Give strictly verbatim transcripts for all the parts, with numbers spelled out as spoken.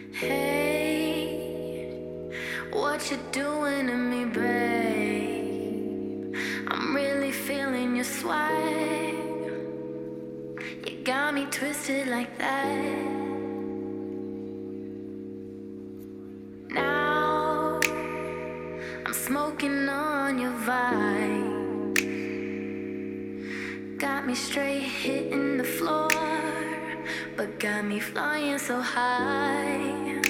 Hey, what you doing to me, babe? I'm really feeling your swag. You got me twisted like that. Now I'm smoking on your vibe. Got me straight hitting the floor, but got me flying so high.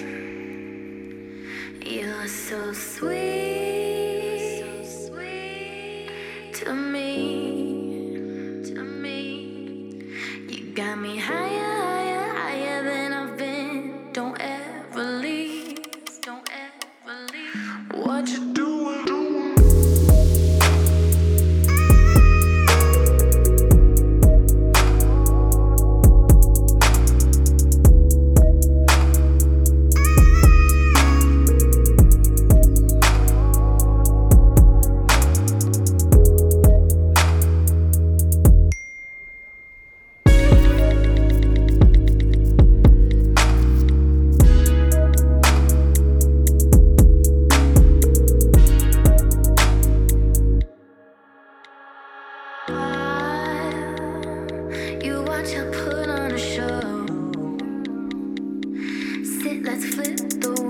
You're so sweet, so sweet to me, to me. You got me higher, higher, higher than I've been. Don't ever leave, don't ever leave. What you doing? You watch her put on a show. Sit, let's flip the